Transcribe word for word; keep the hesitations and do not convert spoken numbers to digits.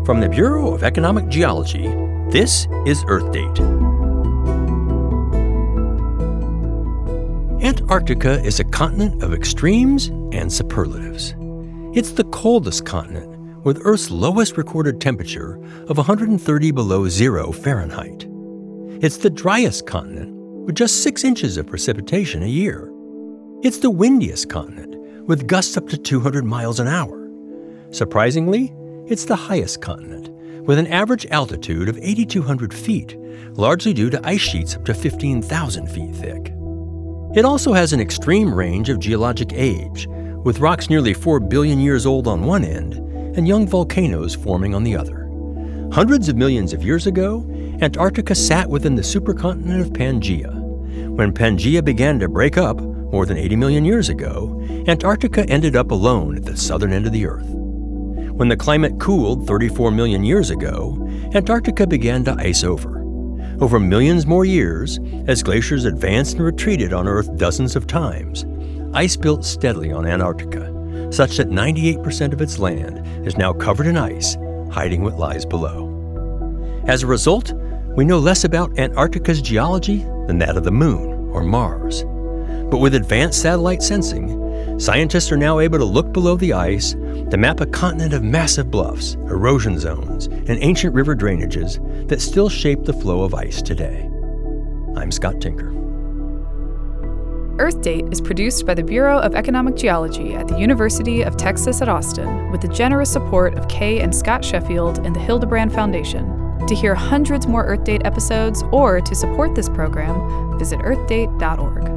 From the Bureau of Economic Geology, this is Earth Date. Antarctica is a continent of extremes and superlatives. It's the coldest continent, with Earth's lowest recorded temperature of one hundred thirty below zero Fahrenheit. It's the driest continent, with just six inches of precipitation a year. It's the windiest continent, with gusts up to two hundred miles an hour. Surprisingly, it's the highest continent, with an average altitude of eight thousand two hundred feet, largely due to ice sheets up to fifteen thousand feet thick. It also has an extreme range of geologic age, with rocks nearly four billion years old on one end and young volcanoes forming on the other. Hundreds of millions of years ago, Antarctica sat within the supercontinent of Pangaea. When Pangaea began to break up, more than eighty million years ago, Antarctica ended up alone at the southern end of the Earth. When the climate cooled thirty-four million years ago, Antarctica began to ice over. Over millions more years, as glaciers advanced and retreated on Earth dozens of times, ice built steadily on Antarctica, such that ninety-eight percent of its land is now covered in ice, hiding what lies below. As a result, we know less about Antarctica's geology than that of the Moon or Mars. But with advanced satellite sensing, scientists are now able to look below the ice to map a continent of massive bluffs, erosion zones, and ancient river drainages that still shape the flow of ice today. I'm Scott Tinker. Earth Date is produced by the Bureau of Economic Geology at the University of Texas at Austin with the generous support of Kay and Scott Sheffield and the Hildebrand Foundation. To hear hundreds more Earth Date episodes or to support this program, visit earth date dot org.